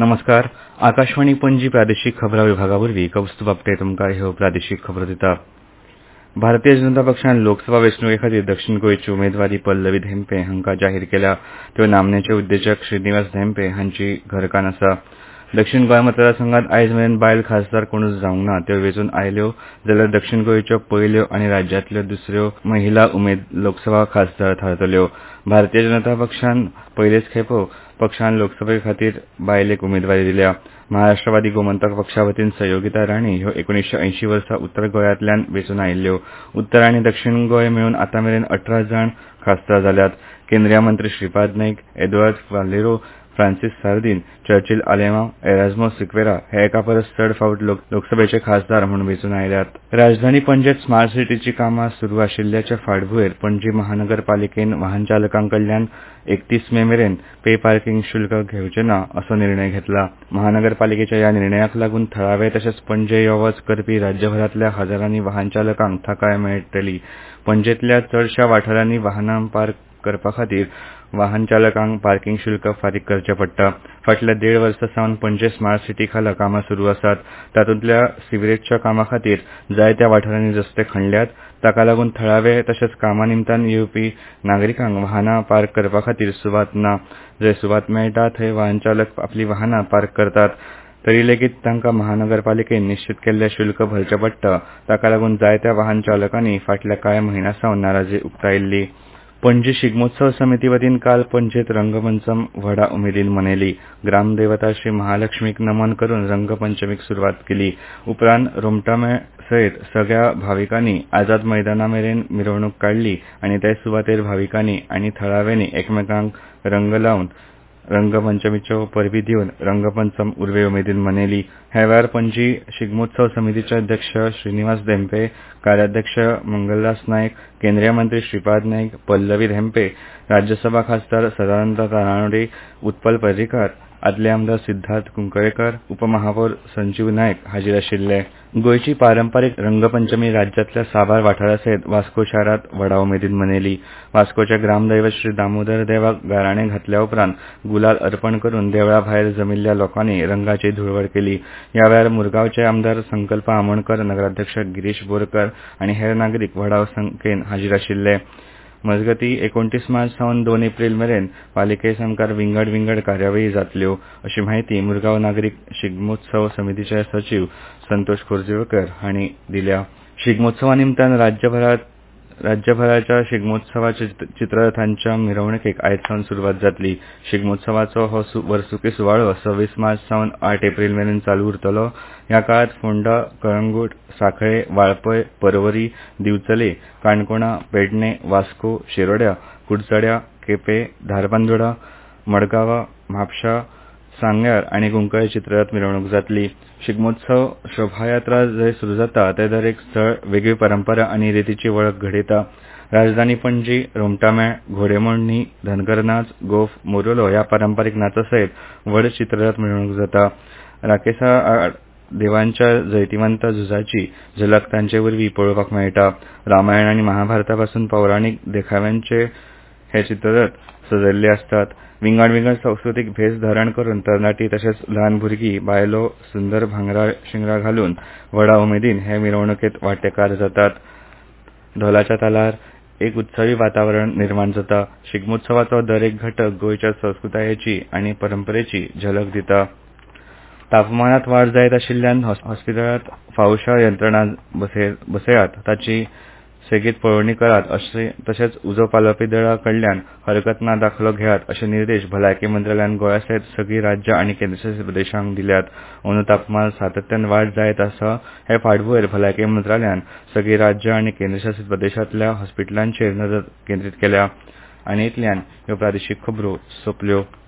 नमस्कार. आकाशवाणी पणजी प्रादेशीक खबरां विभागावरवीं कौस्तुभ आपटे तुमकां ह्यो प्रादेशीक खबरो दिता. भारतीय जनता पक्षान लोकसभा वेंचणुके खातीर दक्षिण गोंयची उमेदवारी पल्लवी धेंपे हांकां जाहीर केल्या. त्यो नामनेचे उद्देजक श्रीनिवास धेंपे हांची घरकान्न आसा. दक्षिण गोंय मतदारसंघात आयज मेरेन बायल खासदार कोणूच जावंक ना. त्यो वेंचून आयल्यो जाल्यार दक्षिण गोंयच्यो पयल्यो आनी राज्यांतल्यो दुसऱ्यो महिला लोकसभा खासदार थारतल्यो. भारतीय जनता पक्षान पयलेच खेपो पक्षान लोकसभे खातीर बायलेक उमेदवारी दिल्या. महाराष्ट्रवादी गोमंतक पक्षा वतीन सहयोगिता राणी ह्यो 1980 वर्सा उत्तर गोंयांतल्यान वेंचून आयिल्ल्यो. उत्तर आनी दक्षिण गोंय मेळून आतां मेरेन 18 जाण खासदार जाल्यात. केंद्रीय मंत्री श्रीपाद नायक, एदुआर्द वालेरो, फ्रांसीस सार्दिन, चर्चिल आलेमांव, एरास्मो सिक्वेरा हे एका परस चड फावट लोकसभेचे खासदार म्हूण वेंचून आयल्यात. राजधानी पणजेंत स्मार्ट सिटीची कामां सुरू आशिल्ल्याच्या फाटभुंयेर पणजी महानगरपालिकेन वाहन चालकांकडल्यान 31 मे मेरेन पे पार्किंग शुल्क घेवचें ना असो निर्णय घेतला. महानगरपालिकेच्या ह्या निर्णयाक लागून थळावे तशेंच पणजे यो वच करपी राज्यभरांतल्या हजारांनी वाहन चालकांक थाकाय मेळटली. पणजेंतल्या चडशा वाठारांनी वाहनां पार्क करपा खातीर वाहन चालकांक पार्किंग शुल्क फारीक करचें पडटा. फाटल्या 1.5 वर्सां सावन पणजे स्मार्ट सिटी खाला कामां सुरू आसात. तातूंतल्या सिवरेजच्या कामां खातीर जायत्या वाठारांनी रस्ते खणल्यात. ताका लागून थळावे तशेंच कामां निमतान येवपी नागरिकांक वाहनां पार्क करपा खातीर सुवात ना. जंय सुवात मेळटा थंय वाहन चालक आपलीं वाहनां पार्क करतात. तरी लेगीत तांकां महानगरपालिकेन निश्चित केल्लें शुल्क भरचें पडटा. ताका लागून जायत्या वाहन चालकांनी फाटल्या कांय म्हयन्यां सावन नाराजी उक्तायिल्ली. पणजी शिगमोत्सव समिती वतीन काल पणजेंत रंगपंचम व्हडा उमेदीन मनयली. ग्रामदेवता श्री महालक्ष्मीक नमन करून रंगपंचमीक सुरवात केली. उपरांत रोमटामेळ सयत सगळ्या भाविकांनी आझाद मैदाना मेरेन मिरवणूक काडली आनी ते सुवातेर भाविकांनी आनी थळाव्यांनी एकामेकांक रंग लावन रंगपंचमीच्यो परबीं दिवन रंगपंचम उर्वे उमेदीन मनयली. ह्या वेळार पणजी शिगमोत्सव समितीचे अध्यक्ष श्रीनिवास धेंपे, कार्याध्यक्ष मंगलदास नायक, केंद्रीय मंत्री श्रीपाद नायक, पल्लवी धेंपे, राज्यसभा खासदार सदानंद तानावडे, उत्पल पर्रीकार, आदले आमदार सिद्धार्थ कुंकळेकर, उपमहापौर संजीव नायक हाजीर आशिल्ले. गोंयची पारंपारीक रंगपंचमी राज्यांतल्या साबार वाठारा सयत वास्को शारांत व्हडा उमेदीन मनयली. वास्कोचे ग्रामदैवत श्री दामोदर देवाक गाराणें घातल्या उपरांत गुलाल अर्पण करून देवळा भायर जमिल्ल्या लोकांनी रंगाची धुळवड केली. ह्या वेळार मुरगांवचे आमदार संकल्प आमोणकर, नगराध्यक्ष गिरीश बोरकार आनी हेर नागरीक व्हडा संख्येन हाजीर आशिल्ले. मजगतीं 29 मार्च सावन 2 एप्रील मेरेन पालिके सरकार विंगड कार्यावळी जातल्यो अशी माहिती मुरगांव नागरीक शिगमोत्सव समितीचे सचीव संतोष खोर्जेकर हांणी दिल्या. शिगमोत्सवा निमतान राज्यभराच्या शिगमोत्सवाच्या चित्ररथांच्या मिरवणुकेक आयज सावन सुरवात जातली. शिगमोत्सवाचो हो वर्सुकी सुवाळो 26 मार्च सावन 8 एप्रील मेरेन चालू उरतलो. ह्या काळात फोंडा, कळंगूट, सांखळे, वाळपय, पर्वरी, दिवचले, काणकोणा, पेडणे, वास्को, शिरोड्या, कुडचड्या, केपें, धारबांदोडा, मडगांवां, म्हापशां, सांग्यार आनी कुंकळे चित्ररथ मिरवणूक जातली. शिगमोत्सव शोभायात्रा जंय सुरू जाता ते दर एक स्थळ वेगळी परंपरा आनी रितीची वळख घडयता. राजधानी पणजी, रोमटामेळ, घोडेमोडणी, धनगर नाच, गोफ, मोरोलो ह्या पारंपारीक नाचा सयत व्हड चित्ररथ मिरवणूक जाता. राकेसा आड देवांच्या जैतिवंत झुजाची झलक तांचे वरवीं पळोवपाक मेळटा. रामायण आनी महाभारतापासून पौराणीक देखाव्यांचे हे चित्ररथ सजयल्ले आसतात. विंगड संस्कृतीक भेस धारण करून तरणाटी तशेंच ल्हान भुरगीं, बायलो सुंदर भांगरा शिंगरा घालून व्हडा उमेदीन हे मिरवणुकेंत वांटेकार जातात. ढोलाच्या तालार एक उत्सवी वातावरण निर्माण जाता. शिगमोत्सवाचो दर एक घटक गोंयच्या संस्कृतायेची आनी परंपरेची झलक दिता. तापमानात वाड जायत आशिल्ल्यान हॉस्पिटलांत फावोश्या यंत्रणा बसयात, ताची सेगीत पळोवणी करात तशेंच उजो पालोवपी दळा कडल्यान हरकत ना दाखलो घेयात अशे निर्देश भलायकी मंत्रालयान गोंया सयत सगळीं राज्यां आनी केंद्रशासीत प्रदेशांक दिल्यात. अंदू तापमान सातत्यान वाड जायत आसा. हे फाटभुंयेर भलायकी मंत्रालयान सगळीं राज्यां आनी केंद्रशासीत प्रदेशांतल्या हॉस्पिटलांचेर नदर केंद्रीत केल्या. आनी इतल्यान ह्यो प्रादेशीक खबरो सोंपल्यो.